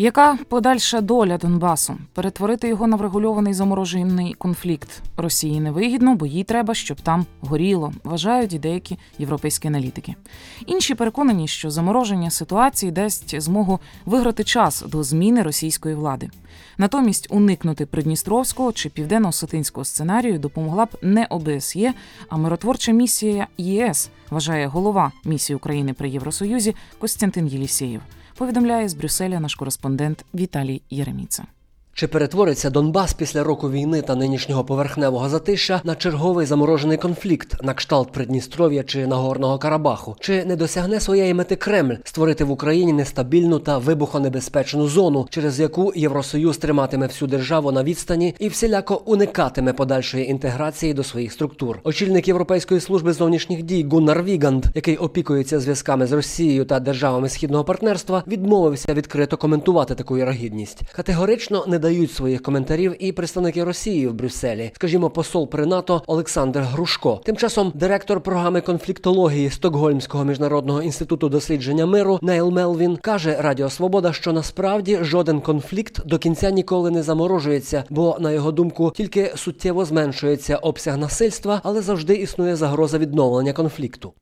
Яка подальша доля Донбасу? Перетворити його на врегульований заморожений конфлікт Росії невигідно, бо їй треба, щоб там горіло, вважають і деякі європейські аналітики. Інші переконані, що замороження ситуації дасть змогу виграти час до зміни російської влади. Натомість уникнути Придністровського чи Південно-Осетинського сценарію допомогла б не ОБСЄ, а миротворча місія ЄС, вважає голова місії України при Євросоюзі Костянтин Єлісєєв. Повідомляє з Брюсселя наш кореспондент Віталій Єреміца. Чи перетвориться Донбас після року війни та нинішнього поверхневого затища на черговий заморожений конфлікт на кшталт Придністров'я чи Нагорного Карабаху? Чи не досягне своєї мети Кремль – створити в Україні нестабільну та вибухонебезпечну зону, через яку Євросоюз триматиме всю державу на відстані і всіляко уникатиме подальшої інтеграції до своїх структур? Очільник Європейської служби зовнішніх дій Гуннар Віганд, який опікується зв'язками з Росією та державами Східного партнерства, відмовився відкрито коментувати таку вірогідність. Категорично не дають своїх коментарів і представники Росії в Брюсселі, скажімо, посол при НАТО Олександр Грушко. Тим часом директор програми конфліктології Стокгольмського міжнародного інституту дослідження миру Нейл Мелвін каже Радіо Свобода, що насправді жоден конфлікт до кінця ніколи не заморожується, бо, на його думку, тільки суттєво зменшується обсяг насильства, але завжди існує загроза відновлення конфлікту.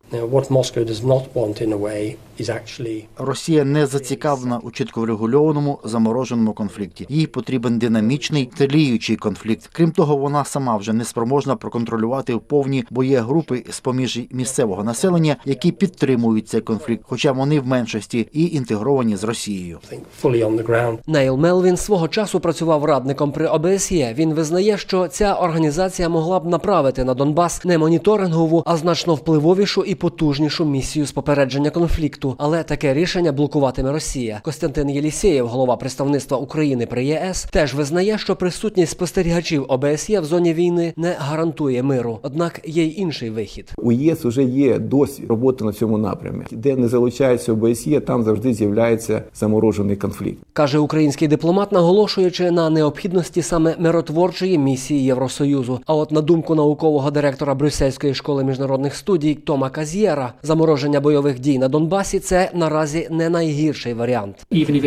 Росія не зацікавлена у чітко врегульованому замороженому конфлікті. Їй потрібен динамічний, тліючий конфлікт. Крім того, вона сама вже не спроможна проконтролювати вповні, бо є групи з-поміж місцевого населення, які підтримують цей конфлікт, хоча вони в меншості і інтегровані з Росією. Нейл Мелвін свого часу працював радником при ОБСЄ. Він визнає, що ця організація могла б направити на Донбас не моніторингову, а значно впливовішу і потужнішу місію з попередження конфлікту. Але таке рішення блокуватиме Росія. Костянтин Єлісєєв, голова представництва України при ЄС, теж визнає, що присутність спостерігачів ОБСЄ в зоні війни не гарантує миру. Однак є й інший вихід. У ЄС вже є досвід роботи на цьому напрямі. Де не залучається ОБСЄ, там завжди з'являється заморожений конфлікт. Каже український дипломат, наголошуючи на необхідності саме миротворчої місії Євросоюзу. А от на думку наукового директора Брюссельської школи міжнародних студій Тома Каз'єра, замороження бойових дій на Донбасі – це наразі не найгірший варіант.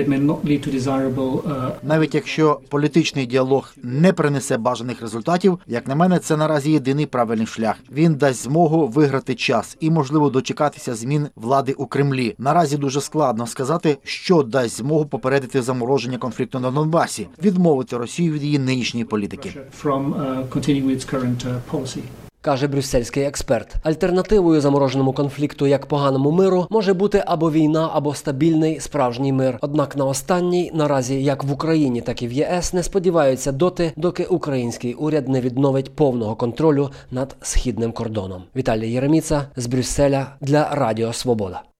Навіть якщо політичний діалог не принесе бажаних результатів, як на мене, це наразі єдиний правильний шлях. Він дасть змогу виграти час і, можливо, дочекатися змін влади у Кремлі. Наразі дуже складно сказати, що дасть змогу попередити замороження конфлікту на Донбасі, відмовити Росію від її нинішньої політики. Каже брюссельський експерт. Альтернативою замороженому конфлікту як поганому миру може бути або війна, або стабільний справжній мир. Однак на останній наразі як в Україні, так і в ЄС не сподіваються доки український уряд не відновить повного контролю над східним кордоном. Віталій Єреміца з Брюсселя для Радіо Свобода.